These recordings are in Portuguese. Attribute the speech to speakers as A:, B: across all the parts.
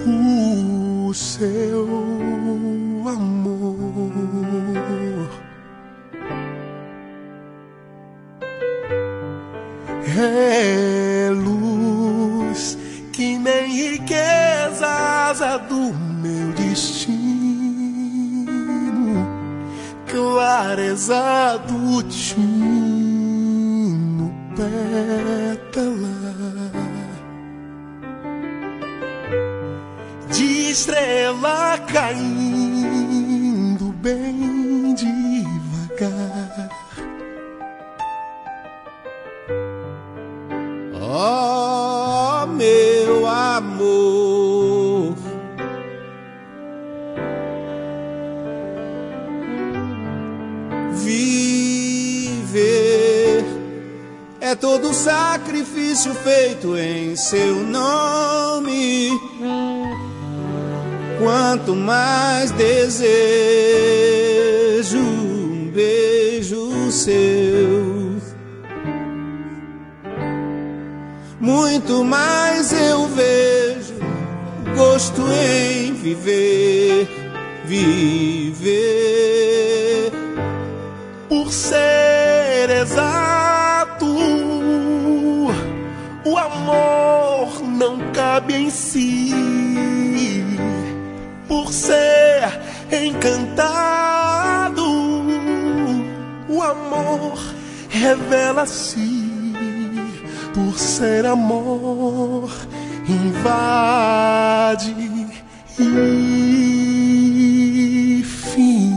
A: o seu amor. É luz que nem riquezas é do meu destino, clareza do último pétala de estrela caindo bem devagar. Oh, meu amor, viver é todo sacrifício feito em seu nome. Quanto mais desejo um beijo seu, muito mais eu vejo gosto em viver, viver. Por ser exato, o amor não cabe em si. Por ser encantado, o amor revela-se. Por ser amor, invade e fim.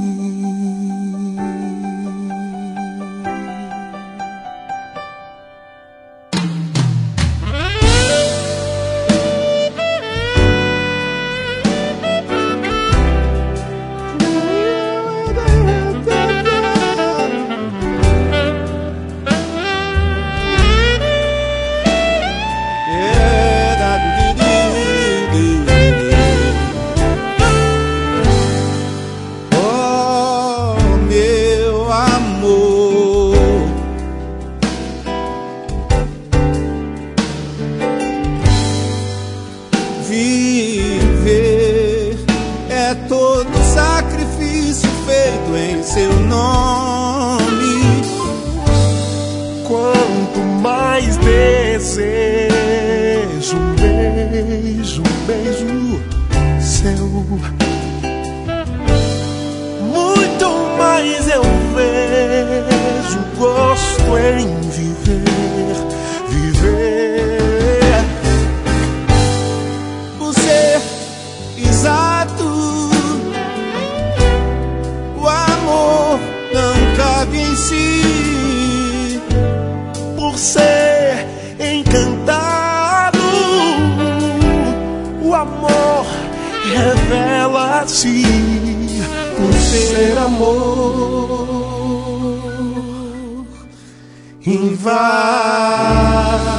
A: Viver é todo sacrifício feito em seu nome. Quanto mais desejo um beijo seu, muito mais eu vejo gosto em viver, viver. Exato, o amor não cabe em si. Por ser encantado, o amor revela-se. Por ser amor, invade.